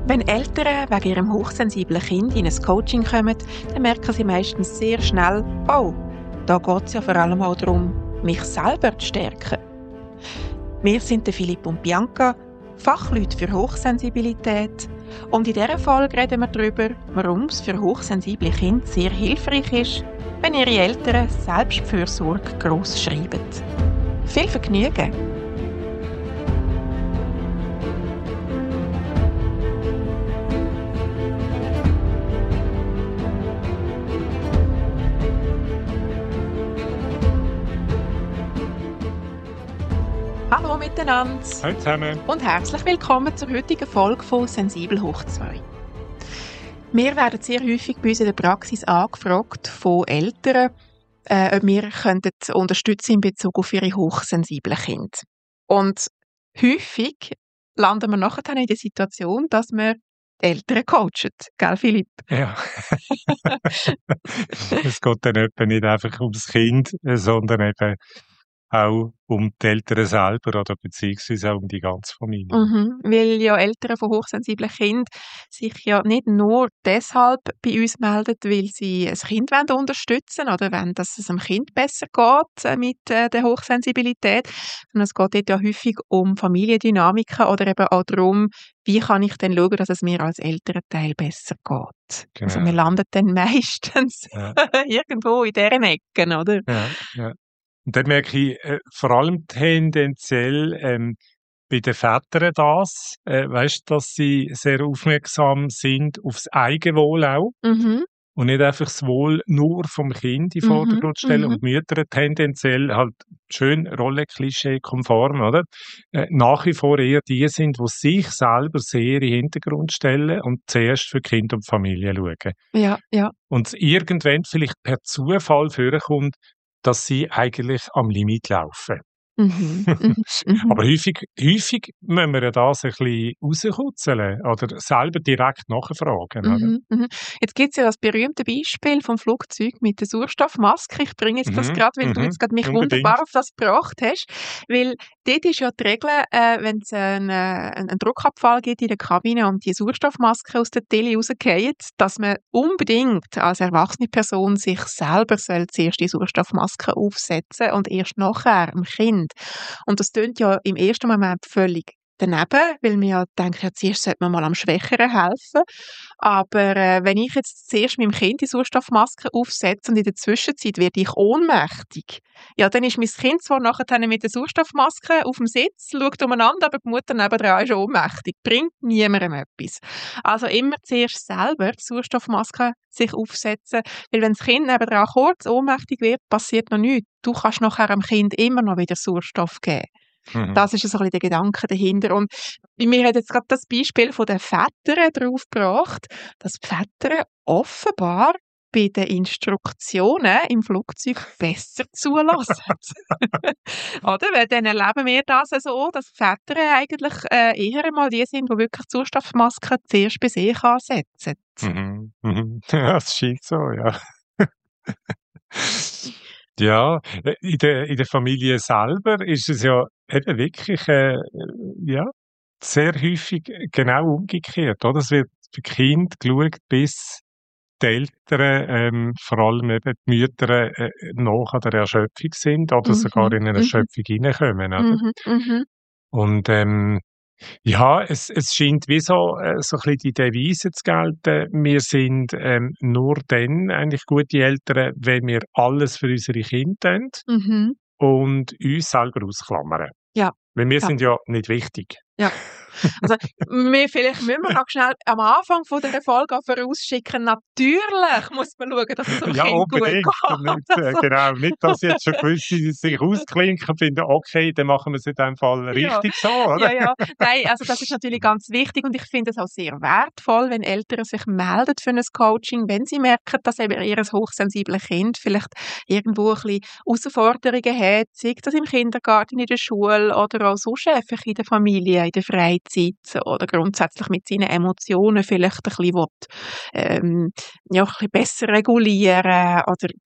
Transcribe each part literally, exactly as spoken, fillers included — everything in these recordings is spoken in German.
Wenn Eltern wegen ihrem hochsensiblen Kind in ein Coaching kommen, dann merken sie meistens sehr schnell, oh, da geht es ja vor allem auch darum, mich selber zu stärken. Wir sind Philipp und Bianca, Fachleute für Hochsensibilität. Und in dieser Folge reden wir darüber, warum es für hochsensible Kinder sehr hilfreich ist, wenn ihre Eltern Selbstfürsorge gross schreiben. Viel Vergnügen! Hallo miteinander Hallo zusammen. und herzlich willkommen zur heutigen Folge von Sensibel hoch zwei. Wir werden sehr häufig bei uns in der Praxis angefragt von Eltern, äh, ob wir könnten unterstützen in Bezug auf ihre hochsensiblen Kinder. Und häufig landen wir nachher in der Situation, dass wir die Eltern coachen. Gell, Philipp? Ja. Es geht dann etwa nicht einfach ums Kind, sondern eben auch um die Eltern selber oder beziehungsweise auch um die ganze Familie. Mhm, weil ja Eltern von hochsensiblen Kindern sich ja nicht nur deshalb bei uns melden, weil sie ein Kind wollen unterstützen oder wollen, dass es dem Kind besser geht äh, mit äh, der Hochsensibilität, sondern es geht dort ja häufig um Familiendynamiken oder eben auch darum, wie kann ich denn schauen, dass es mir als Elternteil besser geht. Genau. Also wir landen dann meistens Ja. irgendwo in deren Ecken, oder? Ja, ja. Und dann merke ich äh, vor allem tendenziell ähm, bei den Vätern das, äh, weißt, dass sie sehr aufmerksam sind aufs Eigenwohl auch Mhm, und nicht einfach das Wohl nur vom Kind in den mhm, Vordergrund stellen mhm. und Mütter tendenziell halt schön Rollenklischee konform, oder? Äh, nach wie vor eher die sind, die sich selber sehr in den Hintergrund stellen und zuerst für Kind und Familie schauen. Ja, ja. Und es irgendwann vielleicht per Zufall vorkommt, dass sie eigentlich am Limit laufen. Mhm, mhm, mhm. Aber häufig, häufig müssen wir ja das ein bisschen rauskutzeln oder selber direkt nachfragen, oder? Mhm, mhm. Jetzt gibt es ja das berühmte Beispiel vom Flugzeug mit der Sauerstoffmaske. Ich bringe jetzt das Mhm, gerade, weil du mhm, jetzt gerade mich unbedingt. wunderbar auf das gebracht hast. Weil dort ist ja die Regel, äh, wenn es einen, äh, einen Druckabfall gibt in der Kabine und die Sauerstoffmaske aus der Tele rausgeht, dass man unbedingt als erwachsene Person sich selber soll zuerst die Sauerstoffmaske aufsetzen und erst nachher dem Kind. Und das klingt ja im ersten Moment völlig daneben, weil man ja denkt, ja, zuerst sollte man mal am Schwächeren helfen. Aber äh, wenn ich jetzt zuerst meinem Kind die Sauerstoffmaske aufsetze und in der Zwischenzeit werde ich ohnmächtig, ja, dann ist mein Kind zwar nachher mit der Sauerstoffmaske auf dem Sitz, schaut umeinander, aber die Mutter nebenan ist ohnmächtig. Bringt niemandem etwas. Also immer zuerst selber die Sauerstoffmaske sich aufsetzen, weil wenn das Kind nebenan kurz ohnmächtig wird, passiert noch nichts. Du kannst nachher dem Kind immer noch wieder Sauerstoff geben. Mhm. Das ist so ein bisschen der Gedanke dahinter. Und mir hat jetzt gerade das Beispiel von den Vätern draufgebracht, dass die Väter offenbar bei den Instruktionen im Flugzeug besser zulassen. Oder? Weil dann erleben wir das so, dass die Väter eigentlich äh, eher mal die sind, die wirklich die Sauerstoffmasken zuerst bei sich ansetzen. Mhm, mhm. Ja, das scheint so, ja. Ja, äh, in der, in der Familie selber ist es ja eben wirklich, äh, ja, sehr häufig genau umgekehrt, oder? Es wird für Kind geschaut, bis die Eltern, ähm, vor allem eben die Mütter, äh, nach an der Erschöpfung sind oder sogar Mhm, in eine mhm, Erschöpfung hineinkommen, oder? mhm, mhm. Und, ähm, ja, es, es scheint wie so, äh, so ein bisschen die Devise zu gelten. Wir sind ähm, nur dann eigentlich gute Eltern, wenn wir alles für unsere Kinder tun Mhm. und uns selber ausklammern. Ja, Weil wir ja. sind ja nicht wichtig. Ja. Also, wir, vielleicht müssen wir noch schnell am Anfang von dieser Folge auch vorausschicken, natürlich muss man schauen, dass es dem Ja, Kind gut unbedingt. geht. Nicht, äh, Also, genau. Nicht, dass jetzt schon gewisse sich ausklinken und finden, okay, dann machen wir es in dem Fall ja, richtig so, oder? ja, ja. Nein, also das ist natürlich ganz wichtig und ich finde es auch sehr wertvoll, wenn Eltern sich melden für ein Coaching, wenn sie merken, dass eben ihr hochsensibles Kind vielleicht irgendwo ein bisschen Herausforderungen hat, sei das im Kindergarten, in der Schule oder auch sonst einfach in der Familie, in der Freizeit oder grundsätzlich mit seinen Emotionen vielleicht ein bisschen will, ähm, ja, ein bisschen besser regulieren oder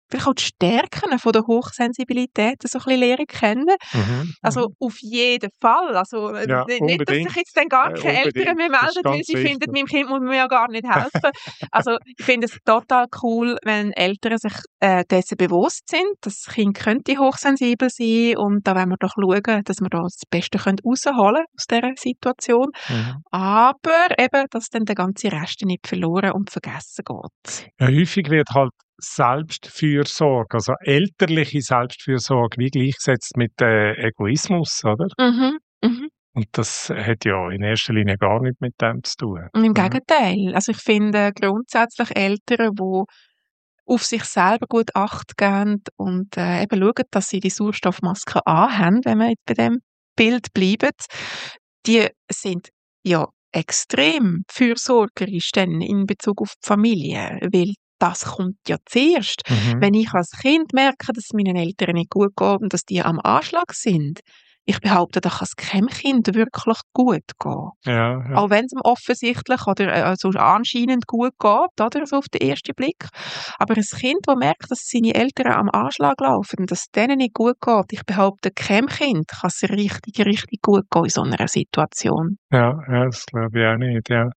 vielleicht auch die Stärken von der Hochsensibilität so ein bisschen lernen kennen. Mhm, Also mhm. auf jeden Fall. Also äh, Ja, nicht, nicht, dass sich unbedingt. jetzt dann gar Äh, keine Eltern unbedingt. mehr Das ist melden, weil ganz sie finden, wichtig. meinem Kind muss man ja gar nicht helfen. Also ich finde es total cool, wenn Eltern sich äh, dessen bewusst sind, dass das Kind könnte hochsensibel sein, und da wollen wir doch schauen, dass wir da das Beste können rausholen aus dieser Situation. Mhm. Aber eben, dass dann der ganze Rest nicht verloren und vergessen geht. Ja, häufig wird halt Selbstfürsorge, also elterliche Selbstfürsorge, wie gleichgesetzt mit äh, Egoismus, oder? Mhm, mhm. Und das hat ja in erster Linie gar nichts mit dem zu tun. Und im Mhm. Gegenteil. Also ich finde grundsätzlich Eltern, die auf sich selber gut Acht geben und äh, eben schauen, dass sie die Sauerstoffmaske anhaben, wenn wir jetzt bei dem Bild bleiben, die sind ja extrem fürsorgerisch dann in Bezug auf die Familie, weil das kommt ja zuerst. Mhm. Wenn ich als Kind merke, dass es meinen Eltern nicht gut geht und dass die am Anschlag sind, ich behaupte, da kann es keinem Kind wirklich gut gehen. Ja, ja. Auch wenn es ihm offensichtlich oder äh, also anscheinend gut geht, oder, so auf den ersten Blick. Aber ein Kind, das merkt, dass seine Eltern am Anschlag laufen, dass es denen nicht gut geht, ich behaupte, keinem Kind kann es richtig, richtig gut gehen in so einer Situation. Ja, ja, das glaube ich auch nicht, ja.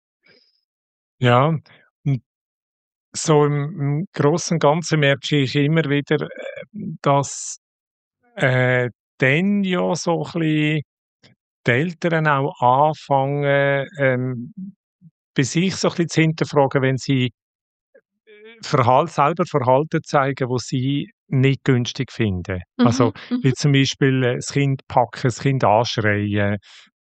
Ja, und so im im Grossen und Ganzen merke ich immer wieder, äh, dass, äh, dann ja so ein bisschen die Eltern auch anfangen, ähm, bei sich so ein bisschen zu hinterfragen, wenn sie Verhalt selber Verhalten zeigen, wo sie nicht günstig finden. Also, Mhm, wie mhm, zum Beispiel, äh, das Kind packen, das Kind anschreien,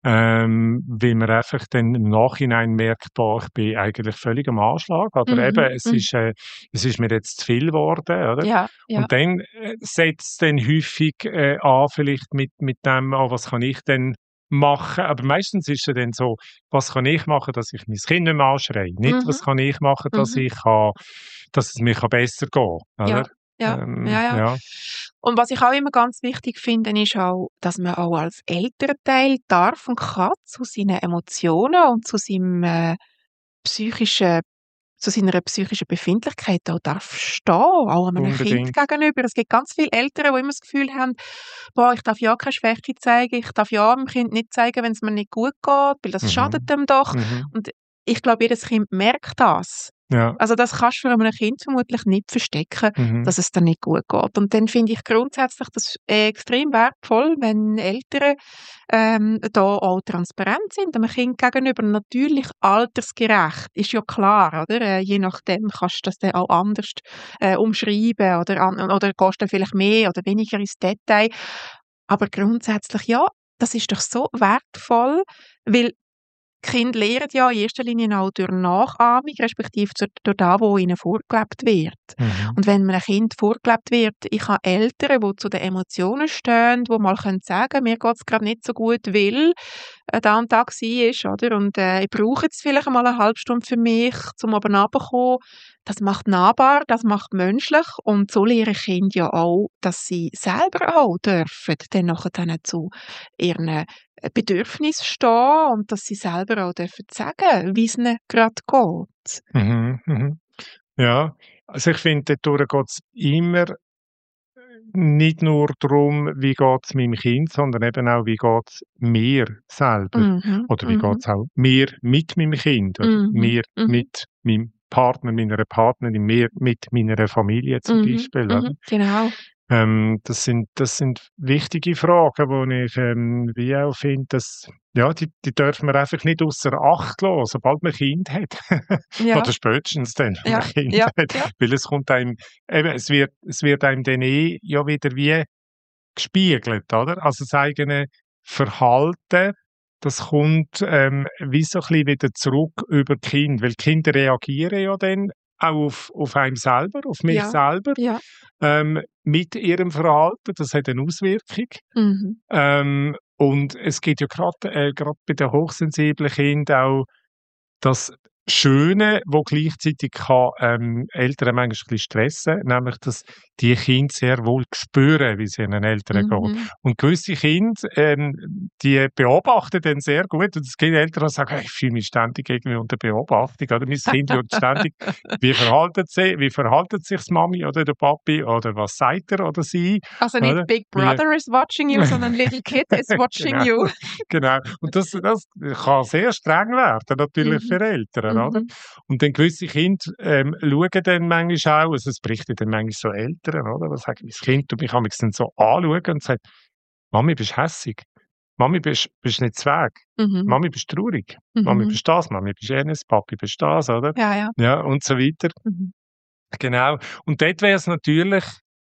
ähm, weil man einfach dann im Nachhinein merkt: «Boah, ich bin eigentlich völlig am Anschlag», oder eben, mhm, es mhm. ist, äh, es ist mir jetzt zu viel geworden, oder? Ja, ja. Und dann, äh, setzt es dann häufig, äh, an vielleicht mit mit dem: «Ah, was kann ich denn machen?» Aber meistens ist es dann so: «Was kann ich machen, dass ich mein Kind nicht mehr anschreie?» Nicht: Mhm, «Was kann ich machen, dass mhm. ich kann dass es mir kann besser gehen kann», Ja, oder? ja, Ähm, ja, ja. ja. Und was ich auch immer ganz wichtig finde, ist auch, dass man auch als Elternteil darf und kann zu seinen Emotionen und zu seinem äh, psychischen zu seiner psychischen Befindlichkeit auch darf stehen, auch einem Kind Unbedingt. gegenüber. Es gibt ganz viele Eltern, die immer das Gefühl haben, boah, ich darf ja keine Schwäche zeigen, ich darf ja dem Kind nicht zeigen, wenn es mir nicht gut geht, weil das schadet Mhm. dem doch. Mhm. Und ich glaube, jedes Kind merkt das. Ja. Also das kannst du für einem Kind vermutlich nicht verstecken, Mhm. dass es dann nicht gut geht. Und dann finde ich grundsätzlich das extrem wertvoll, wenn Eltern ähm, da auch transparent sind, einem Kind gegenüber. Natürlich altersgerecht, ist ja klar, oder? Äh, je nachdem kannst du das dann auch anders äh, umschreiben oder, an, oder gehst dann vielleicht mehr oder weniger ins Detail. Aber grundsätzlich ja, das ist doch so wertvoll, weil die Kinder lernen ja in erster Linie auch durch Nachahmung, respektive zu- durch das, was ihnen vorgelebt wird. Mhm. Und wenn einem Kind vorgelebt wird, ich habe Eltern, die zu den Emotionen stehen, die mal können sagen, mir geht es gerade nicht so gut, weil äh, da und da war, oder? Und äh, ich brauche jetzt vielleicht mal eine halbe Stunde für mich, um oben runterzukommen. Das macht nahbar, das macht menschlich, und so lernen Kinder ja auch, dass sie selber auch dürfen, dann nachher dann zu ihren äh, Bedürfnissen stehen und dass sie selber auch dürfen sagen, wie es ihnen gerade geht. Mhm. Mhm. Ja, also ich finde, dadurch geht's immer nicht nur darum, wie geht's meinem Kind, sondern eben auch, wie geht's mir selber Mhm, oder wie mhm, geht's auch mir mit meinem Kind oder mhm, mir mhm, mit meinem Partner, meiner Partnerin, mir mit meiner Familie zum mhm, Beispiel, oder? mhm, genau. Ähm, das sind das sind wichtige Fragen, wo ich, ähm, wie auch finde, dass ja, die die dürfen wir einfach nicht ausser Acht lassen, sobald man Kind hat. Ja, Oder spätestens dann, wenn man ja, Kind ja, hat. ja. Weil es kommt einem eben, es wird es wird einem dann eh ja wieder wie gespiegelt, oder? Also, das eigene Verhalten, das kommt, ähm, wie so ein bisschen wieder zurück über die Kinder, weil die Kinder reagieren ja dann auch auf auf einen selber, auf mich Ja, selber, ja. ähm, mit ihrem Verhalten. Das hat eine Auswirkung. Mhm. Ähm, und es gibt ja grad äh, grad bei den hochsensiblen Kindern auch das Schöne, wo gleichzeitig kann, ähm, Eltern manchmal ein bisschen stressen, nämlich, dass die Kinder sehr wohl spüren, wie es ihren Eltern geht. Mhm. Und gewisse Kinder, ähm, die beobachten dann sehr gut. Und es gibt Eltern, die sagen, «Hey, ich fühle mich ständig irgendwie unter Beobachtung, oder? Mein Kind schaut ständig, wie verhalten sie, wie verhalten sich die Mami oder der Papi, oder was sagt er oder sie, Also nicht oder? Big Wie Brother is watching you, sondern Little Kid is watching Genau, you. genau. Und das das kann sehr streng werden, natürlich Mhm. für Eltern, oder? Mhm. Und dann gewisse Kinder, ähm, schauen dann manchmal auch, also es berichten dann manchmal so Eltern, oder? Die sagen, mein Kind tut mich manchmal dann so anschauen und sagt: «Mami, bist hässig? Mami, bist bist nicht Weg? Mhm. Mami, bist traurig? Mami, Mhm. bist das? Mami, bist jenes? Papi, bist das?» Oder? Ja, ja. Ja, und so weiter. Mhm. Genau. Und dort wäre es natürlich,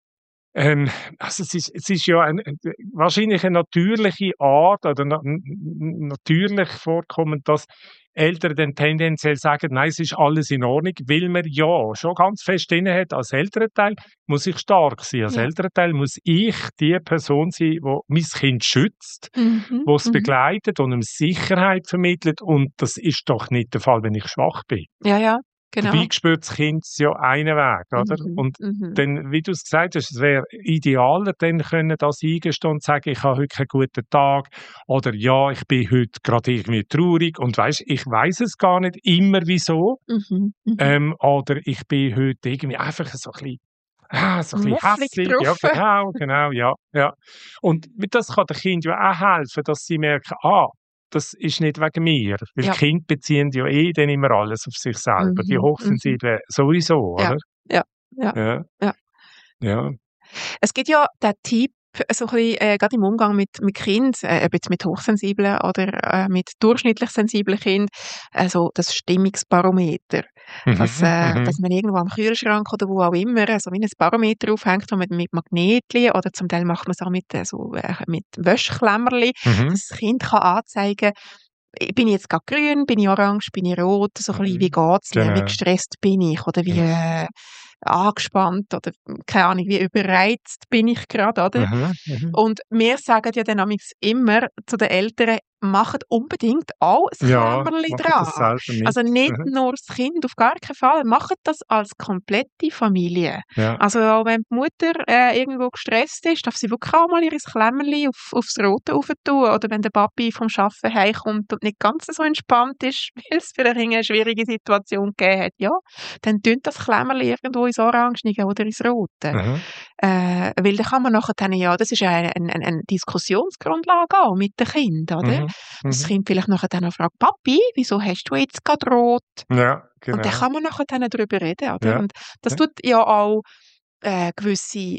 ähm, also es ist es ist ja ein ein wahrscheinlich eine natürliche Art oder na n n natürlich vorkommend, dass Eltern dann tendenziell sagen: «Nein, es ist alles in Ordnung», weil man ja schon ganz fest drin hat, als Elternteil muss ich stark sein. Als Ja. Elternteil muss ich die Person sein, die mein Kind schützt, Mhm. die es Mhm. begleitet und ihm Sicherheit vermittelt. Und das ist doch nicht der Fall, wenn ich schwach bin. Ja, ja, Dabei genau. spürt das Kind ja einen Weg, oder? Mhm. Und Mhm. dann, wie du es gesagt hast, es wäre idealer, dann können das eingestehen und sagen, ich habe heute keinen guten Tag oder ja, ich bin heute gerade irgendwie traurig und weisst, ich weiß es gar nicht immer wieso, Mhm. Mhm. ähm, oder ich bin heute irgendwie einfach so ein bisschen, ah, so ein bisschen Mufflig hässig, ja drauf. genau, genau, ja, ja. Und das kann den Kind ja auch helfen, dass sie merken, ah, das ist nicht wegen mir, weil Ja. Kinder beziehen ja eh dann immer alles auf sich selber, die Mhm. Mhm. Hochsensiblen sowieso, Ja. oder? Ja. Ja. Ja, Ja. ja. Es gibt ja den Tipp, so ein bisschen, äh, grade im Umgang mit mit Kind, äh, ob jetzt mit hochsensiblen oder, äh, mit durchschnittlich sensiblen Kind, also das Stimmungsbarometer. Dass, Mhm, äh mhm, dass man irgendwo am Kühlschrank oder wo auch immer so wie ein Barometer aufhängt, so mit mit Magnetli oder zum Teil macht man's auch mit, äh, so, äh, mit Wäschklemmerli, mhm, dass das Kind kann anzeigen, äh, bin ich jetzt grad grün, bin ich orange, bin ich rot, so ein bisschen, wie mhm. geht's mir, wie Genau. gestresst bin ich oder wie, Mhm, äh, angespannt oder, hm, keine Ahnung, wie überreizt bin ich grad, oder? mhm, mhm. Und wir sagen ja dann amigs immer zu den Eltern: «Macht unbedingt auch ein Ja, Klemmerli mache das dran.» selber mit. Also nicht Mhm. nur das Kind, auf gar keinen Fall. Macht das als komplette Familie. Ja. Also auch wenn die Mutter, äh, irgendwo gestresst ist, darf sie wirklich auch mal ihr Klemmerli auf aufs Rote rauf tun. Oder wenn der Papi vom Arbeiten heimkommt und nicht ganz so entspannt ist, weil es vielleicht eine schwierige Situation gegeben hat, ja, dann tönt das Klemmerli irgendwo ins Orangene oder ins Rote. Mhm, Äh, weil dann kann man nachher dann, ja, das ist ja eine eine eine Diskussionsgrundlage auch mit den Kindern, oder? mhm, Dass das mhm. Kind vielleicht nachher dann auch fragt: «Papi, wieso hast du jetzt grad rot?» Ja, Und dann genau. kann man nachher dann drüber reden, oder? Ja, Und das ja. tut ja auch, äh, gewisse,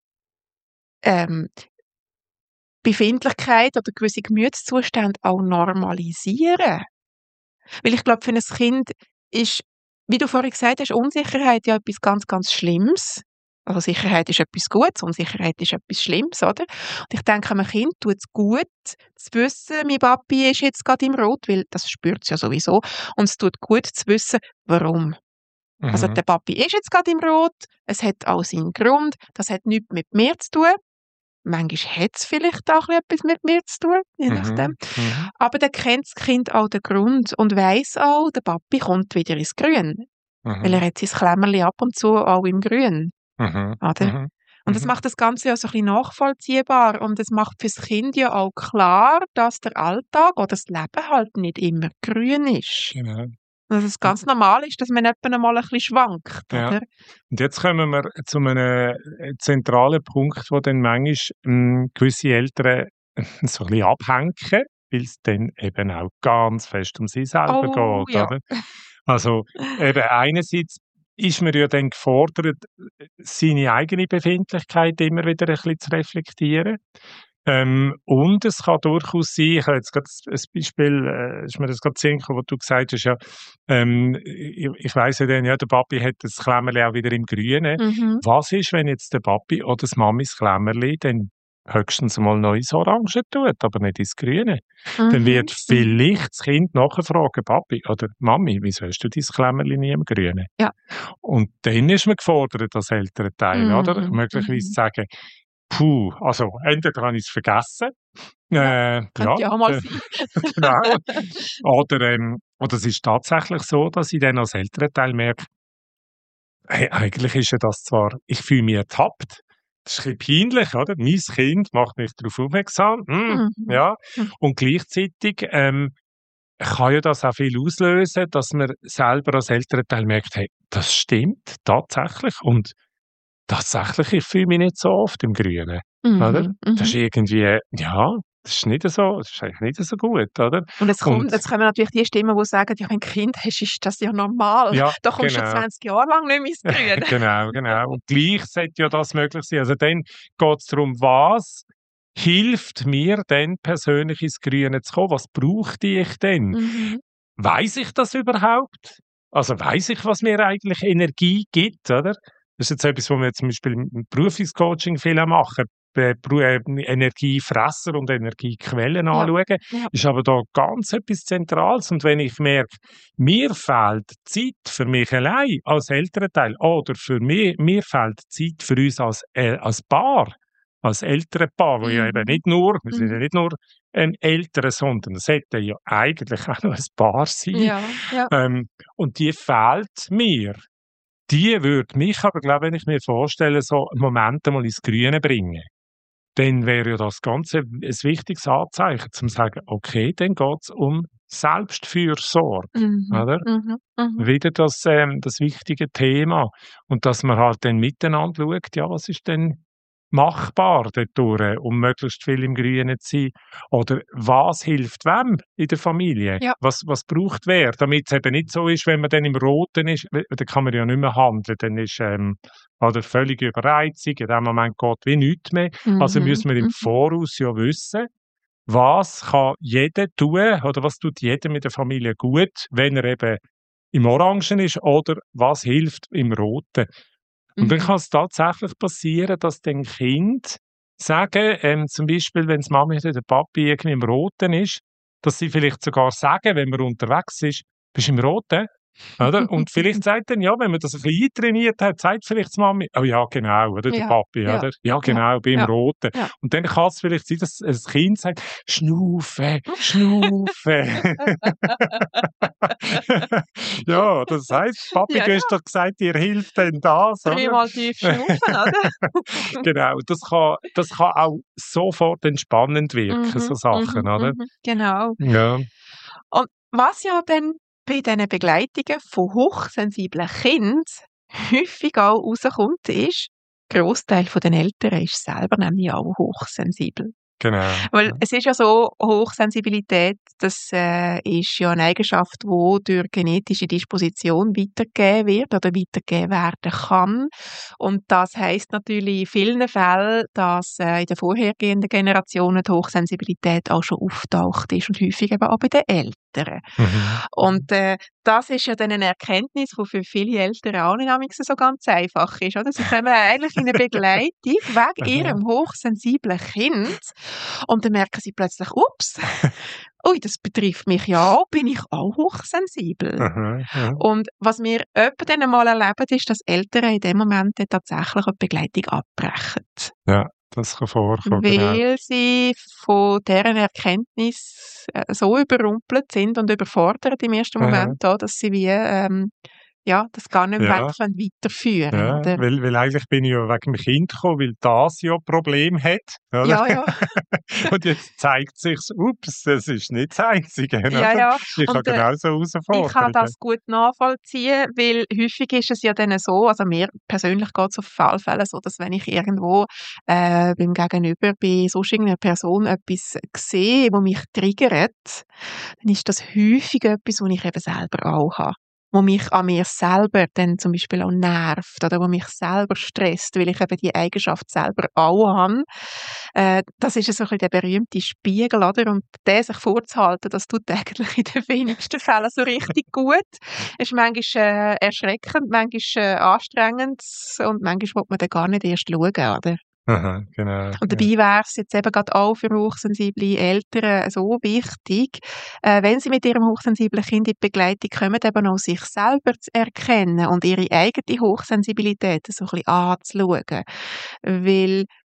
ähm, Befindlichkeit oder gewisse Gemütszustände auch normalisieren. Weil ich glaube, für ein Kind ist, wie du vorhin gesagt hast, Unsicherheit ja etwas ganz, ganz Schlimmes. Also Sicherheit ist etwas Gutes, Unsicherheit ist etwas Schlimmes, oder? Und ich denke, einem Kind tut es gut, zu wissen, mein Papi ist jetzt gerade im Rot, weil das spürt es ja sowieso. Und es tut gut zu wissen, warum. Also Mhm, der Papi ist jetzt gerade im Rot, es hat auch seinen Grund, das hat nichts mit mir zu tun. Manchmal hat es vielleicht auch ein bisschen etwas mit mir zu tun, je nachdem. mhm, mhm, Aber dann kennt das Kind auch den Grund und weiss auch, der Papi kommt wieder ins Grün. Weil er mhm, hat sein Klemmerli ab und zu auch im Grün, mhm, oder? mhm, Und das mhm. macht das Ganze ja so ein bisschen nachvollziehbar und es macht fürs Kind ja auch klar, dass der Alltag oder das Leben halt nicht immer grün ist. Genau. Dass es ganz normal ist, dass man etwa einmal ein bisschen schwankt, Ja. oder? Und jetzt kommen wir zu einem äh, zentralen Punkt, wo dann manchmal, hm, gewisse Eltern so ein bisschen abhängen, weil es dann eben auch ganz fest um sie selber Oh geht, ja. oder? Also, eben einerseits ist man ja dann gefordert, äh, seine eigene Befindlichkeit immer wieder ein bisschen zu reflektieren. Ähm, und es kann durchaus sein, ich habe jetzt gerade ein Beispiel, äh, ist mir das gerade in den Sinn gekommen, wo du gesagt hast, ja, ähm, ich ich weiss ja dann, ja, der Papi hat das Klemmerli auch wieder im Grünen. Mhm. Was ist, wenn jetzt der Papi oder das Mami das Klemmerli dann höchstens mal noch ins Orange tut, aber nicht ins Grüne? Dann Mhm. wird Mhm. vielleicht das Kind nachfragen: «Papi oder Mami, wieso hast du dein Klemmerli nie im Grünen?» Ja. Und dann ist man gefordert als Elternteil, oder? Mhm. Möglicherweise zu Mhm. sagen: «Puh, also entweder habe ich's vergessen, Ja, äh, ja, könnte ja auch mal äh, sein. genau, oder, ähm, Und es ist tatsächlich so, dass ich dann als Elternteil merke, hey, eigentlich ist ja das zwar, ich fühle mich ertappt. Das ist ein bisschen peinlich, oder? Mein Kind macht mich darauf aufmerksam, hm, Mhm. ja. Mhm. Und gleichzeitig ähm, kann ja das auch viel auslösen, dass man selber als Elternteil merkt, hey, das stimmt tatsächlich. Und tatsächlich, ich fühle mich nicht so oft im Grünen, oder? Mhm. Das ist Mhm. irgendwie, ja, das ist nicht so, das ist eigentlich nicht so gut, oder? Und es kommt Und jetzt kommen natürlich die Stimmen, die sagen: „Ja, wenn du Kind hast, ist das ja normal. ja, Da kommst du schon genau. zwanzig Jahre lang nicht mehr ins Grüne.“ Genau, genau. Und gleich sollte ja das möglich sein. Also dann geht's darum, was hilft mir denn persönlich ins Grüne zu kommen? Was brauchte ich denn? Mhm. Weiss ich das überhaupt? Also weiss ich, was mir eigentlich Energie gibt, oder? Das ist jetzt etwas, was wir zum Beispiel im Berufungscoaching viel auch machen. Be- Bru- äh, Energiefresser und Energiequellen Ja, anschauen. ja. Ist aber da ganz etwas Zentrales. Und wenn ich merke, mir fehlt Zeit für mich allein als Elternteil oder für mich, mir fehlt Zeit für uns als, äh, als Paar, als Elternpaar, wo ja eben Mhm. nicht nur, wir sind ja Mhm. nicht nur ähm, Eltern, sondern es sollte ja eigentlich auch noch ein Paar sein. Ja, ja. Ähm, und die fehlt mir. Die würde mich aber, glaube ich, wenn ich mir vorstelle, so einen Moment einmal ins Grüne bringen, dann wäre ja das Ganze ein wichtiges Anzeichen, zum zu sagen, okay, dann geht's um Selbstfürsorge, Mhm. oder? Mhm. Mhm. Wieder das, ähm, das wichtige Thema. Und dass man halt dann miteinander schaut, ja, was ist denn machbar dadurch, um möglichst viel im Grünen zu sein? Oder was hilft wem in der Familie? Ja. Was, was braucht wer? Damit es eben nicht so ist, wenn man dann im Roten ist, we- dann kann man ja nicht mehr handeln. Dann ist ähm, oder völlige Überreizung, in dem Moment geht wie nichts mehr. Also Mhm. müssen wir im Mhm. Voraus ja wissen, was kann jeder tun oder was tut jedem in der Familie gut, wenn er eben im Orangen ist oder was hilft im Roten. Und dann Mhm. kann es tatsächlich passieren, dass dann Kind sagen, ähm, zum Beispiel, wenn die Mami oder der Papi irgendwie im Roten ist, dass sie vielleicht sogar sagen, wenn man unterwegs ist: «Bist du im Roten?» Oder? Und vielleicht sagt dann, ja, wenn man das ein bisschen eintrainiert hat, sagt vielleicht die Mami: «Oh ja, genau», oder der Ja, Papi, ja, oder? «Ja, ja, genau, bin im ja, Roten.» ja. Und dann kann es vielleicht sein, dass ein Kind sagt: «Schnaufen, schnaufen.» Ja, das heisst, Papi, Ja, du ja. hast doch gesagt, dir hilft denn das, oder? Dreimal tief schnaufen, oder? Genau, das kann das kann auch sofort entspannend wirken, so Mhm, Sachen, mhm, oder? mhm, genau. Ja, Und was ja dann bei diesen Begleitungen von hochsensiblen Kindern häufig auch rauskommt, ist, der Grossteil der Eltern ist selber nämlich auch hochsensibel. genau. Weil Ja. es ist ja so, Hochsensibilität, das äh, ist ja eine Eigenschaft, die durch genetische Disposition weitergegeben wird oder weitergegeben werden kann. Und das heisst natürlich in vielen Fällen, dass äh, in den vorhergehenden Generationen die Hochsensibilität auch schon auftaucht ist und häufig eben auch bei den Eltern. Mhm. Und äh, das ist ja dann eine Erkenntnis, die für viele Eltern auch nicht immer so ganz einfach ist. Oder? Sie kommen eigentlich in eine Begleitung wegen Aha. ihrem hochsensiblen Kind und dann merken sie plötzlich, ups, ui, das betrifft mich ja auch, bin ich auch hochsensibel. Aha, ja. Und was wir öppe dann einmal erleben, ist, dass Eltern in dem Moment dann tatsächlich eine Begleitung abbrechen. Ja, das kann vorkommen, genau. Weil sie von deren Erkenntnis äh, so überrumpelt sind und überfordert im ersten Aha. Moment auch, dass sie wie, ähm, ja, das gar nicht mehr Ja. können weiterführen, Ja, oder? weil weil eigentlich bin ich ja wegen dem Kind gekommen, weil das ja Problem hat, oder? Ja, ja. Und jetzt zeigt sich's, ups, das ist nicht das Einzige, Ja, oder? ja. Ich habe Und, äh, genauso ich kann Herausforderungen. das gut nachvollziehen, weil häufig ist es ja dann so, also mir persönlich geht's auf alle Fälle so, dass wenn ich irgendwo, äh, beim Gegenüber bei sonst irgendeiner Person etwas sehe, wo mich triggert, dann ist das häufig etwas, was ich eben selber auch habe. Wo mich an mir selber dann zum Beispiel auch nervt oder wo mich selber stresst, weil ich eben die Eigenschaft selber auch habe. Äh, das ist ja so ein bisschen der berühmte Spiegel, oder? Und den sich vorzuhalten, das tut eigentlich in den wenigsten Fällen so richtig gut. Ist manchmal äh, erschreckend, manchmal äh, anstrengend und manchmal will man dann gar nicht erst schauen, oder? Aha, genau, Und ja. dabei wäre es jetzt eben gerade auch für hochsensible Eltern so wichtig, äh, wenn sie mit ihrem hochsensiblen Kind in die Begleitung kommen, eben auch sich selber zu erkennen und ihre eigene Hochsensibilität so ein bisschen anzuschauen. Weil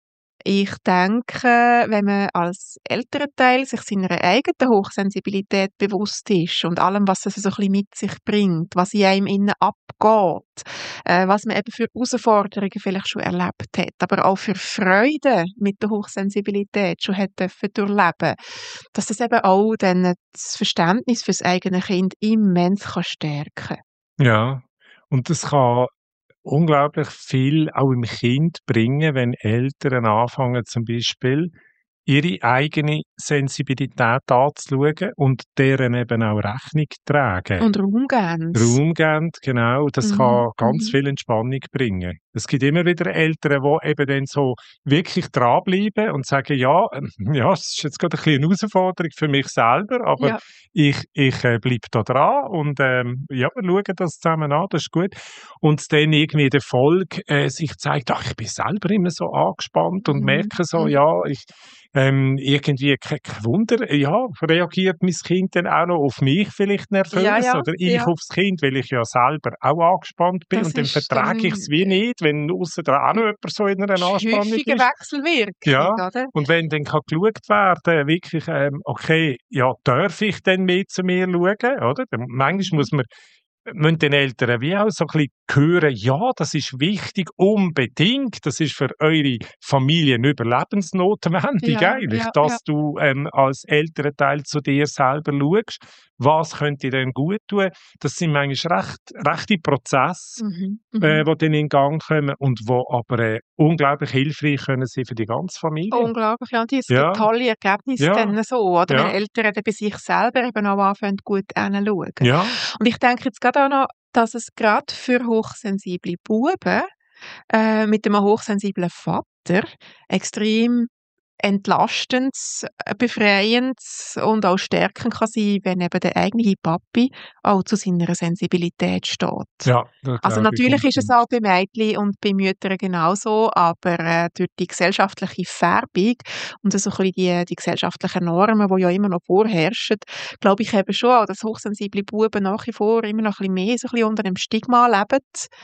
Ich denke, wenn man als Elternteil sich seiner eigenen Hochsensibilität bewusst ist und allem, was es so ein bisschen mit sich bringt, was in einem innen abgeht, äh, was man eben für Herausforderungen vielleicht schon erlebt hat, aber auch für Freude mit der Hochsensibilität schon hat dürfen durchleben, dass das eben auch dann das Verständnis fürs eigene Kind immens kann stärken. Ja, und das kann unglaublich viel auch im Kind bringen, wenn Eltern anfangen, zum Beispiel ihre eigene Sensibilität anzuschauen und deren eben auch Rechnung tragen. Und Raum geben. Raum geben, genau. Das Mhm, kann ganz mhm. viel Entspannung bringen. Es gibt immer wieder Eltern, die eben dann so wirklich dranbleiben und sagen, ja, ähm, ja, es ist jetzt gerade ein bisschen eine Herausforderung für mich selber, aber Ja. ich, ich äh, bleibe da dran und ähm, ja, wir schauen das zusammen an, das ist gut. Und dann irgendwie der Erfolg äh, sich zeigt, ach, ich bin selber immer so angespannt und Mhm, merke so, mhm. ja, ich ähm, irgendwie kein kein Wunder, ja, reagiert mein Kind dann auch noch auf mich vielleicht Ja, nervös ja, oder ich ja. aufs Kind, weil ich ja selber auch angespannt bin Das und dann ist vertrage ich dann es wie nicht, wenn ausser dran auch noch jemand so in einer Anspannung häufige ist. Wechselwirkung, Ja, oder? und wenn dann kann geschaut werden, wirklich, ähm, okay, ja, darf ich denn mit zu mir schauen, oder? Dann manchmal muss man müssen den Eltern wie auch so ein bisschen hören, ja, das ist wichtig, unbedingt, das ist für eure Familien überlebensnotwendig Ja, eigentlich, ja, ja. dass du ähm, als Elternteil zu dir selber schaust, was könnte dir denn gut tun. Das sind manchmal recht, rechte Prozesse, Mhm, äh, mhm. die dann in Gang kommen und wo aber äh, unglaublich hilfreich können sein für die ganze Familie. Unglaublich, ja. Und es gibt Ja, tolle Ergebnisse ja, dann so, oder? Wenn ja, Eltern dann bei sich selber eben auch anfangen, gut hinzuschauen. ja, Und ich denke jetzt gerade auch noch, dass es gerade für hochsensible Buben äh, mit einem hochsensiblen Vater extrem entlastend, äh, befreiend und auch stärkend kann sein, wenn eben der eigene Papi auch zu seiner Sensibilität steht. ja, das Also glaube ich natürlich ist es unbedingt. auch bei Mädchen und bei Müttern genauso, aber äh, durch die gesellschaftliche Färbung und so ein bisschen die, die gesellschaftlichen Normen, die ja immer noch vorherrschen, glaube ich eben schon auch, dass hochsensible Buben nach wie vor immer noch ein bisschen mehr so ein bisschen unter dem Stigma leben,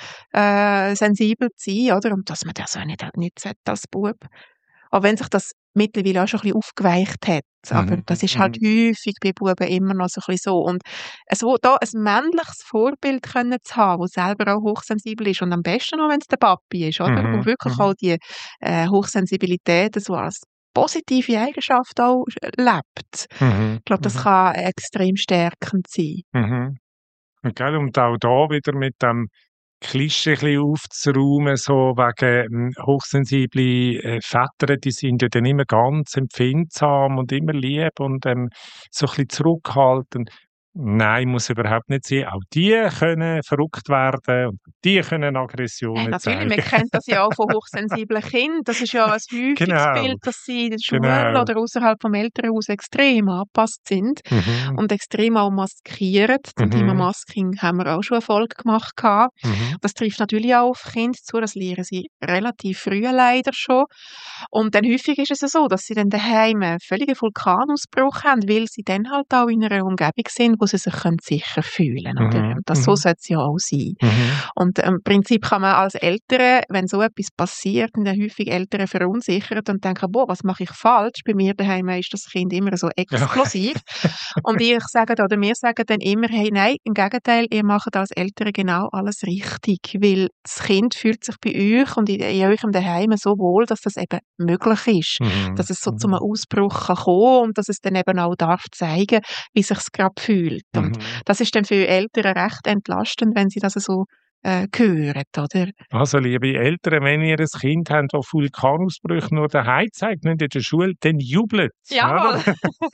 äh, sensibel zu sein, oder? Und dass man das auch nicht, nicht sollte als Bub. Auch wenn sich das mittlerweile auch schon ein bisschen aufgeweicht hat. Aber Mhm, das ist halt mhm. häufig bei Buben immer noch so ein bisschen so. Und so da ein männliches Vorbild können zu haben, das selber auch hochsensibel ist und am besten noch, wenn es der Papi ist, oder? Wo Mhm, wirklich auch mhm, die äh, Hochsensibilität so als positive Eigenschaft auch lebt. mhm, Ich glaube, das mhm, kann extrem stärkend sein. mhm. Und gell, und auch da wieder mit dem Klischee ein bisschen aufzuräumen, so wegen, hm, hochsensible, äh, Väter, die sind ja dann immer ganz empfindsam und immer lieb und, ähm, so ein bisschen zurückhaltend. Nein, muss überhaupt nicht sein. Auch die können verrückt werden und die können Äh, Aggressionen natürlich, man zeigen. kennt das ja auch von hochsensiblen Kindern. Das ist ja ein häufiges Genau, Bild, dass sie in der Schule genau. oder außerhalb vom Elternhaus extrem angepasst sind Mhm, und extrem auch maskieren. Zum Thema mhm, Masking haben wir auch schon Erfolg gemacht gehabt. mhm. Das trifft natürlich auch auf Kinder zu, das lernen sie relativ früh leider schon. Und dann häufig ist es ja so, dass sie dann daheim einen völligen Vulkanausbruch haben, weil sie dann halt auch in einer Umgebung sind, wo sie sich können sicher fühlen können, oder? Mhm, Und das, so mhm, sollte es ja auch sein. mhm. Und ähm, im Prinzip kann man als Eltern, wenn so etwas passiert, sind ja häufig Eltern verunsichert und denken, boah, was mache ich falsch? Bei mir daheim ist das Kind immer so Ja. explosiv. Und ich sage da, oder wir sagen dann immer, hey, nein, im Gegenteil, ihr macht als Eltern genau alles richtig, weil das Kind fühlt sich bei euch und in, in eurem Daheim so wohl, dass das eben möglich ist, Mhm, dass es so zu einem mhm, Ausbruch kann kommen und dass es dann eben auch darf zeigen, wie sich es gerade fühlt. Und mhm. das ist dann für Eltern recht entlastend, wenn sie das so äh, hören, oder? Also, liebe Eltern, wenn ihr ein Kind habt, das Vulkanausbrüche nur daheim zeigt, nicht in der Schule, dann jubelt, oder? Jawohl.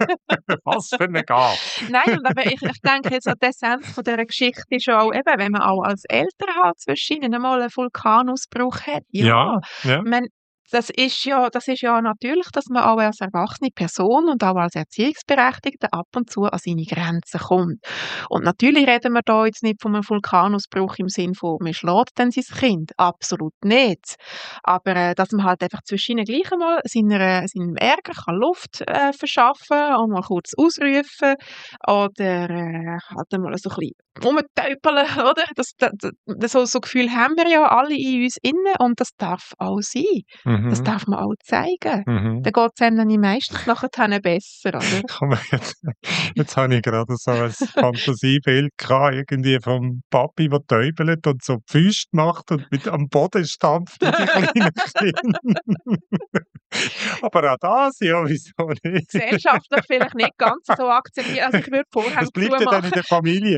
Was für eine Gabe. Nein, und aber ich, ich denke jetzt an die Essenz von dieser Geschichte ist auch eben, wenn man auch als Eltern halt zwischen ihnen mal einen Vulkanausbruch hat. Ja, Ja, ja. ich meine, das ist ja, das ist ja natürlich, dass man auch als erwachsene Person und auch als Erziehungsberechtigte ab und zu an seine Grenzen kommt. Und natürlich reden wir da jetzt nicht von einem Vulkanausbruch im Sinn von, man schlägt dann sein Kind. Absolut nicht. Aber äh, dass man halt einfach zwischen ihnen gleich einmal seiner, seinem Ärger kann Luft äh, verschaffen und mal kurz ausrufen oder äh, halt einmal so ein bisschen rumtäupeln, oder? Das, das, das, so, so Gefühl haben wir ja alle in uns innen und das darf auch sein. Das Mhm. darf man auch zeigen. Mhm. Dann geht's einem nämlich meistens nachher besser, oder? Kann man jetzt jetzt habe ich gerade so ein Fantasiebild gehabt, irgendwie vom Papi, der täubelt und so die Füße macht und mit am Boden stampft mit den kleinen Kindern. Aber auch das, ja, wieso nicht? Gesellschaftlich vielleicht nicht ganz so akzeptiert. Also, ich würde Das Vorhänge bleibt ja dann in zumachen. der Familie.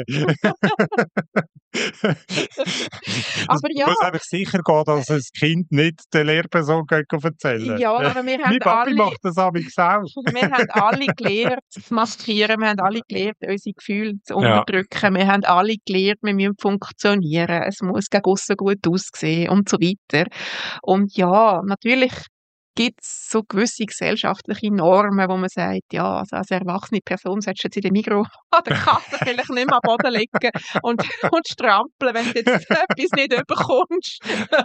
Es Aber ja, muss einfach sicher gehen, dass ein Kind nicht der Lehrperson geht erzählen. ja, Äh, aber wir mein haben Papi alle macht das amigs auch. wir haben alle gelernt zu maskieren, wir haben alle gelernt, unsere Gefühle zu Ja. unterdrücken, wir haben alle gelernt, wir müssen funktionieren, es muss gegen aussen gut aussehen und so weiter. Und ja, natürlich gibt's so gewisse gesellschaftliche Normen, wo man sagt, ja, also als erwachsene Person solltest du jetzt in der Migros an der Kasse vielleicht nicht mehr am Boden liegen und, und strampeln, wenn du jetzt etwas nicht überkommst.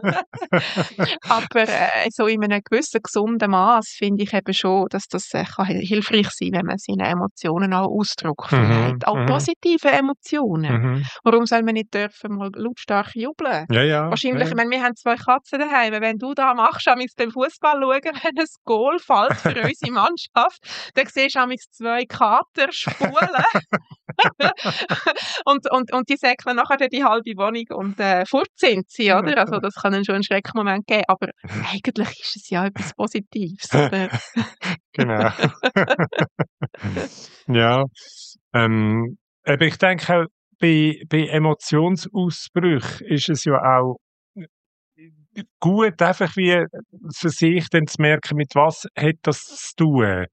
Aber äh, so in einem gewissen gesunden Maß finde ich eben schon, dass das äh, kann hil- hilfreich sein, wenn man seinen Emotionen auch Ausdruck Mhm, verleiht. Auch mhm, positive Emotionen. mhm. Warum soll man nicht dürfen mal lautstark jubeln? Ja, ja, Wahrscheinlich, ich ja. meine, wir haben zwei Katzen daheim. Wenn du da machst, amigs beim Fußball schauen, wenn ein Goal fällt für unsere Mannschaft, dann siehst du amigs zwei Kater spulen und, und, und die säckeln nachher dann die halbe Wohnung und äh, fort sind sie, oder? Also das kann dann schon einen Schreckmoment geben, aber eigentlich ist es ja etwas Positives, oder? Genau. Ja, ähm, eben ich denke auch, bei bei Emotionsausbrüchen ist es ja auch gut, einfach wie für sich dann zu merken, mit was hat das zu tun?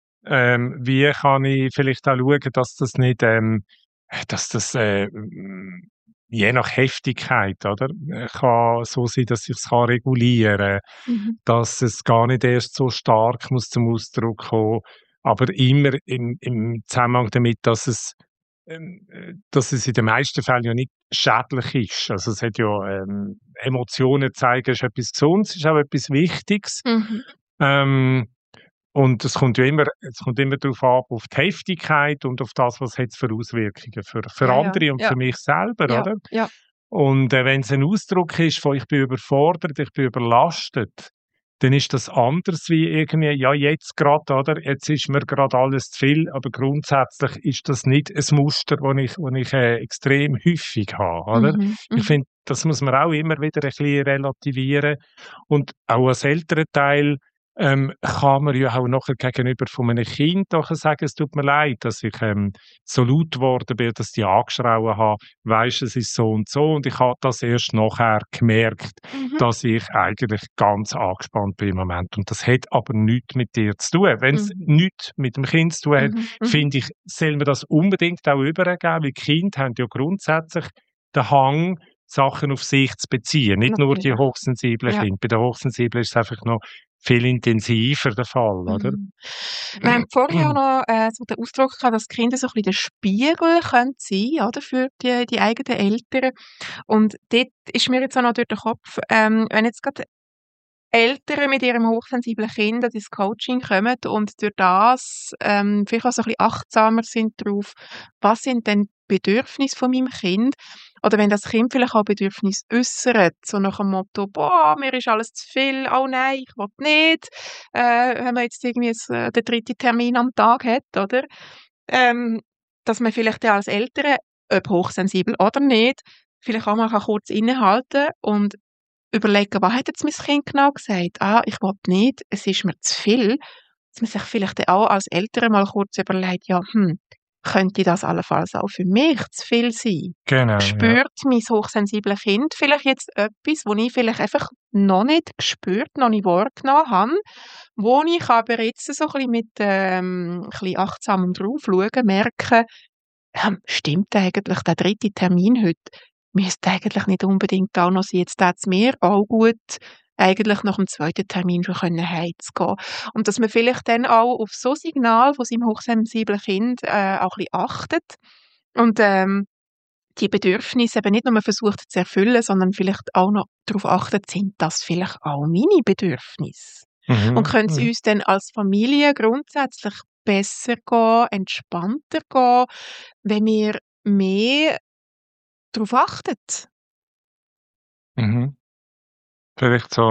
Ähm, wie kann ich vielleicht auch schauen, dass das nicht, ähm dass das, äh, hm, je nach Heftigkeit, oder, äh, kann so sein, dass ich's kann regulieren, Mhm. dass es gar nicht erst so stark muss zum Ausdruck kommen, aber immer im im Zusammenhang damit, dass es ähm, äh, dass es in den meisten Fällen ja nicht schädlich ist. Also, es hat ja, ähm Emotionen zeigen ist etwas Gesundes, ist auch etwas Wichtiges. Mhm. Ähm, und es kommt ja immer es kommt immer darauf ab, auf die Heftigkeit und auf das, was hat's für Auswirkungen für für Ja, ja, andere und ja, für mich selber, ja, oder? ja. Und, äh, wenn's 'n Ausdruck ist von: „Ich bin überfordert, ich bin überlastet“, dann ist das anders wie irgendwie: „Ja, jetzt grad, oder? Jetzt ist mir grad alles zu viel“, aber grundsätzlich ist das nicht ein Muster, das ich das ich, äh, extrem häufig habe, oder? Mhm. Ich Mhm. finde, das muss man auch immer wieder ein bisschen relativieren und auch als Elternteil, ähm, kann man ja auch nachher gegenüber von einem Kind nachher sagen: „Es tut mir leid, dass ich, ähm, so laut geworden bin, dass ich dich angeschrauen habe. Weisst, es ist so und so und ich habe das erst nachher gemerkt, Mhm. dass ich eigentlich ganz angespannt bin im Moment. Und das hat aber nichts mit dir zu tun.“ Wenn's Mhm. nichts mit dem Kind zu tun hat, Mhm. Mhm. finde ich, soll man das unbedingt auch übergeben, weil Kinder haben ja grundsätzlich den Hang, Sachen auf sich zu beziehen, nicht nur die Natürlich. hochsensiblen Ja. Kinder. Bei den Hochsensiblen ist es einfach noch viel intensiver der Fall, oder? Mhm. Wir haben vorher auch noch äh, so den Ausdruck gehabt, dass Kinder so ein bisschen der Spiegel können sein, oder, für die die eigenen Eltern. Und dort ist mir jetzt auch noch durch den Kopf, ähm, wenn jetzt grad Eltern mit ihrem hochsensiblen Kind an dein Coaching kommen und durch das, ähm, vielleicht auch so ein bisschen achtsamer sind drauf, was sind denn die Bedürfnisse von meinem Kind? Oder wenn das Kind vielleicht auch Bedürfnisse äussert, so nach dem Motto: «Boah, mir ist alles zu viel. Oh nein, ich will nicht.» Äh, wenn man jetzt irgendwie s äh, den dritten Termin am Tag hat, oder? Ähm, dass man vielleicht ja als Eltern, ob hochsensibel oder nicht, vielleicht auch mal kann kurz innehalten und überlegen, was hat jetzt mein Kind genau gesagt? «Ah, ich will nicht, es ist mir zu viel.» Dass man sich vielleicht dann auch als Eltern mal kurz überlegt: «Ja, hm, könnte das allenfalls auch für mich zu viel sein? Genau, ja. Spürt mein hochsensibles Kind vielleicht jetzt etwas, wo ich vielleicht einfach noch nicht gespürt, noch nicht wahrgenommen habe, wo ich aber jetzt so ein bisschen mit, ähm, ein bisschen achtsamem Draufschauen merke, ähm, stimmt eigentlich der dritte Termin heute müsste eigentlich nicht unbedingt auch noch sein. Jetzt tät's mir auch gut, eigentlich nach dem zweiten Termin schon können heimzugehen.» Und dass man vielleicht dann auch auf so Signal von seinem hochsensiblen Kind, äh, auch ein bisschen achtet und, ähm, die Bedürfnisse eben nicht nur versucht zu erfüllen, sondern vielleicht auch noch darauf achtet, sind das vielleicht auch meine Bedürfnisse? Und Mhm, könnte es mhm. uns dann als Familie grundsätzlich besser gehen, entspannter gehen, wenn wir mehr darauf achten? Mhm. Vielleicht so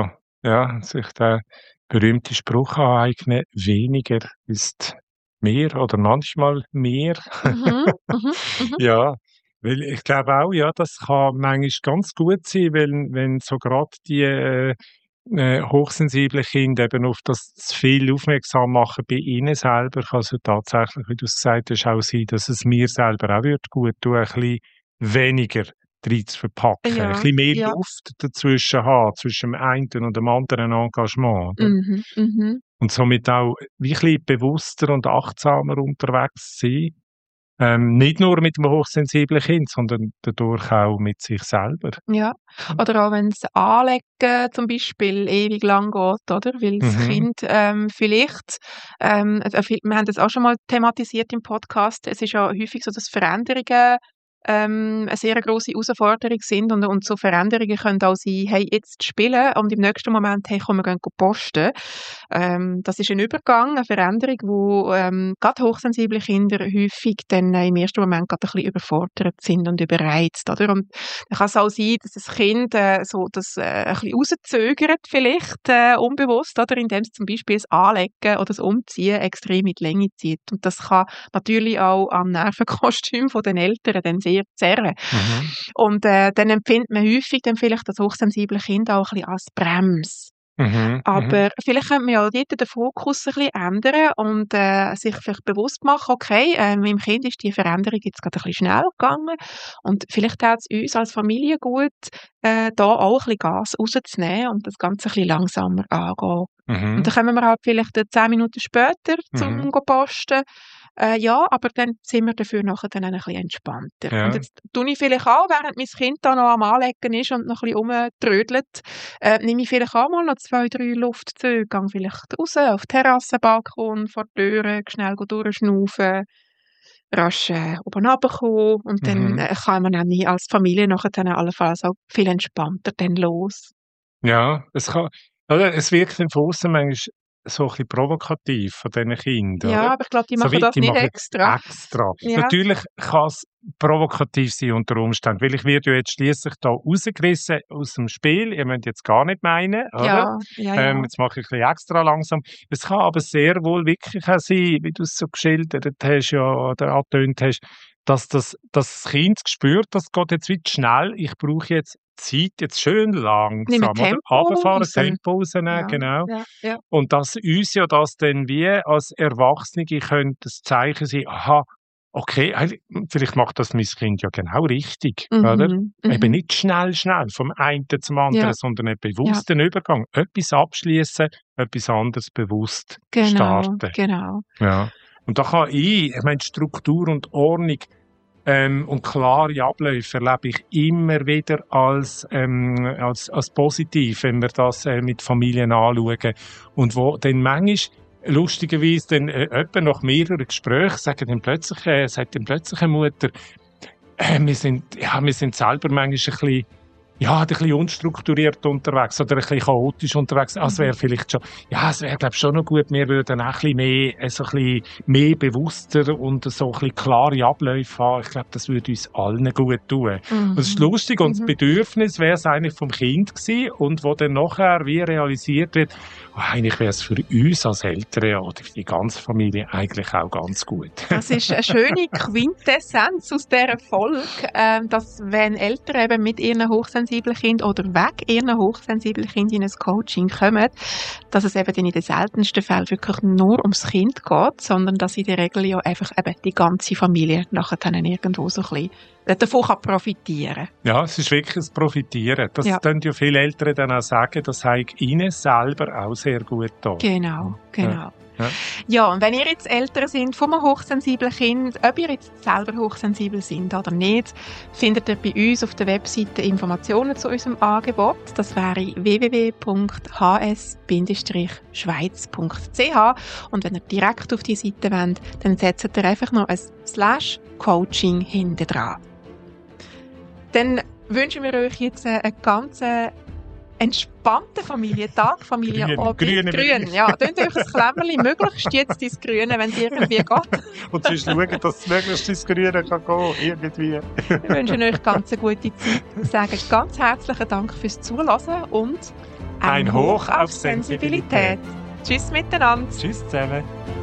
ja, sich der berühmte Spruch aneignen, weniger ist mehr oder manchmal mehr. Mhm, mhm, mhm. Ja, weil ich glaube auch, ja, das kann manchmal ganz gut sein, wenn wenn so grad die, äh, äh, hochsensiblen Kinder eben auf das zu viel aufmerksam machen bei ihnen selber, kann es ja tatsächlich, wie du's gesagt hast, auch sein, dass es mir selber auch würde gut tun, ein bisschen weniger drin zu verpacken, ein Ja, bisschen mehr ja. Luft dazwischen haben, zwischen dem einen und dem anderen Engagement, oder? Mhm, mhm. Und somit auch wie ein bisschen bewusster und achtsamer unterwegs sein. Ähm, nicht nur mit dem hochsensiblen Kind, sondern dadurch auch mit sich selber. Ja. Oder auch wenn's Anlegen zum Beispiel ewig lang geht, oder? Weil das Mhm. Kind, ähm, vielleicht, ähm, also viel wir haben das auch schon mal thematisiert im Podcast. Es ist ja häufig so, dass Veränderungen, ähm, 'ne sehr grosse Herausforderung sind und und so Veränderungen können auch sein: «Hey, jetzt spielen» und im nächsten Moment: «Hey, komm, wir gehen go posten.» Ähm, das ist ein Übergang, 'ne Veränderung, wo, ähm, grad hochsensible Kinder häufig dann äh, im ersten Moment grad ein bisschen überfordert sind und überreizt, oder? Und dann kann's auch sein, dass das Kind, äh, so das, äh, ein bisschen rauszögert vielleicht, äh, unbewusst, oder? Indem es zum Beispiel das Anlegen oder das Umziehen extrem in die Länge zieht. Und das kann natürlich auch am Nervenkostüm von den Eltern dann sehr zerren. Mhm. Und, äh, dann empfindet man häufig dann vielleicht das hochsensible Kind auch ein bisschen als Bremse. Mhm. Mhm. Aber vielleicht könnte man ja dort den Fokus ein bisschen ändern und, äh, sich vielleicht bewusst machen: «Okay, äh, meinem Kind ist die Veränderung jetzt grad ein bisschen schnell gegangen und vielleicht tät's uns als Familie gut, äh, da auch ein bisschen Gas rauszunehmen und das Ganze ein bisschen langsamer angehen.» Und dann Mhm. kommen wir halt vielleicht, äh, zehn Minuten später Mhm. zum go posten. Äh, ja, aber dann sind wir dafür nachher dann auch ein bisschen entspannter. Und Ja. jetzt tue ich vielleicht auch, während mein Kind da noch am Anlegen ist und noch ein bisschen rumtrödelt, äh, nehme ich vielleicht auch mal noch zwei, drei Luftzüge, gehe vielleicht raus auf die Terrasse, Balkon, vor die Türe, schnell go durchschnaufen, rasch, äh, oben runterkommen und dann, Mhm. äh, kann man nämlich als Familie nachher dann allenfalls auch viel entspannter dann los. Ja, es kann oder es wirkt dann von aussen manchmal so ein bisschen provokativ von diesen Kindern, oder? Ja, aber ich glaube, die So machen wie, das die nicht machen's extra. extra. Ja. Natürlich kann's provokativ sein unter Umständen, weil ich werde ja jetzt schliesslich da rausgerissen aus dem Spiel. Ihr müsst jetzt gar nicht meinen, oder? Ja, ja, Ähm, ja. jetzt mache ich ein bisschen extra langsam. Es kann aber sehr wohl wirklich auch sein, wie du's so geschildert hast, ja, oder angetönt hast, dass das dass das Kind spürt, das geht jetzt wie zu schnell. Ich brauche jetzt Zeit, jetzt schön Nimm langsam, oder? Tempo Runterfahren, raus. Tempo rausnehmen, Ja, genau. ja, ja. Und dass uns ja das dann wie als Erwachsene könnte das Zeichen sein: «Aha, okay, eigentlich vielleicht macht das mein Kind ja genau richtig», oder? Mhm, Eben mhm. nicht schnell, schnell vom einen zum anderen, Ja, sondern einen ja. bewussten Übergang. Etwas abschließen, etwas anderes bewusst Genau, starten. genau. Ja. Und da kann ich ich meine, Struktur und Ordnung, ähm, und klare Abläufe erlebe ich immer wieder als, ähm, als als positiv, wenn wir das, äh, mit Familien anschauen. Und wo dann manchmal lustigerweise dann, äh, etwa nach mehreren Gesprächen sagen dann plötzlich äh, sagt dann plötzlich eine Mutter: «Äh, wir sind ja, wir sind selber manchmal ein bisschen ja, ein bisschen unstrukturiert unterwegs oder ein bisschen chaotisch unterwegs. Ah, es wäre Mhm. vielleicht schon ja, es wäre, glaube ich, schon noch gut, wir würden auch ein bisschen mehr äh, so ein bisschen mehr bewusster und so ein bisschen klare Abläufe haben. Ich glaube, das würde uns allen gut tun.» Und es ist Mhm, lustig und das mhm. Bedürfnis wäre es eigentlich vom Kind gewesen und wo dann nachher wie realisiert wird, oh, eigentlich wäre es für uns als Eltern ja, oder für die ganze Familie eigentlich auch ganz gut. Das ist eine schöne Quintessenz aus dieser Folge, ähm, dass wenn Eltern eben mit ihren hochsensiblen Kindern oder wegen ihren hochsensiblen Kindern in ein Coaching kommen, dass es eben dann in den seltensten Fällen wirklich nur ums Kind geht, sondern dass in der Regel ja einfach eben die ganze Familie nachher dann irgendwo so ein bisschen davon kann profitieren. Ja, es ist wirklich das Profitieren. Das Ja. können ja viele Eltern dann auch sagen, das hat ihnen selber auch sehr gut getan. Genau, genau. Ja. Ja, und wenn ihr jetzt Eltern sind von einem hochsensiblen Kind, ob ihr jetzt selber hochsensibel sind oder nicht, findet ihr bei uns auf der Webseite Informationen zu unserem Angebot. Das wäre w w w punkt h s schweiz punkt c h. Und wenn ihr direkt auf die Seite wollt, dann setzt ihr einfach noch ein Slash Coaching hinten dran. Dann wünschen wir euch jetzt einen ganz entspannten Familientag, Familienabend. Grün, Grün, ja. Tönt euch ein Klemmerli, möglichst jetzt ins Grüne, wenn es irgendwie geht. Und sonst schauen, dass es möglichst ins Grüne kann gehen, irgendwie. Wir wünschen euch ganz eine gute Zeit, sagen ganz herzlichen Dank fürs Zuhören und Ein Hoch auf Sensibilität. Tschüss miteinander. Tschüss zusammen.